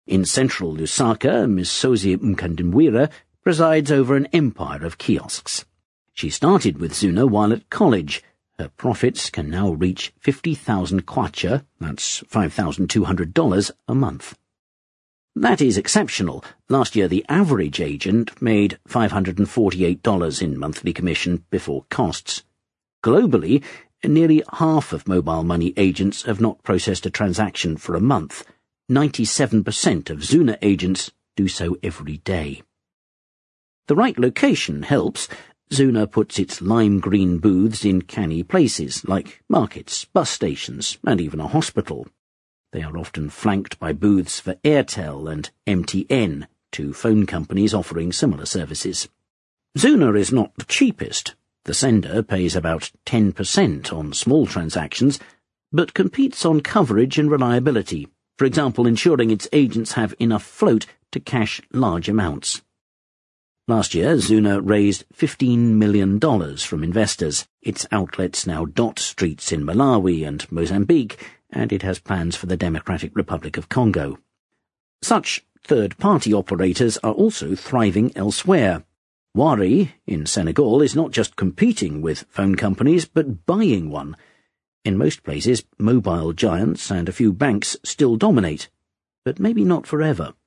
In central Lusaka, Misozi Mkandimwira presides over an empire of kiosks. She started with Zuna while at college. Her profits can now reach 50,000 kwacha, that's $5,200 a month. That is exceptional. Last year the average agent made $548 in monthly commission before costs. Globally, nearly half of mobile money agents have not processed a transaction for a month. 97% of Zuna agents do so every day. The right location helps. Zuna puts its lime green booths in canny places, like markets, bus stations, and even a hospital. They are often flanked by booths for Airtel and MTN, two phone companies offering similar services. Zuna is not the cheapest. The sender pays about 10% on small transactions, but competes on coverage and reliability, for example ensuring its agents have enough float to cash large amounts. Last year, Zuna raised $15 million from investors. Its outlets now dot streets in Malawi and Mozambique, and it has plans for the Democratic Republic of Congo. Such third-party operators are also thriving elsewhere. Wari, in Senegal, is not just competing with phone companies, but buying one. In most places, mobile giants and a few banks still dominate, but maybe not forever.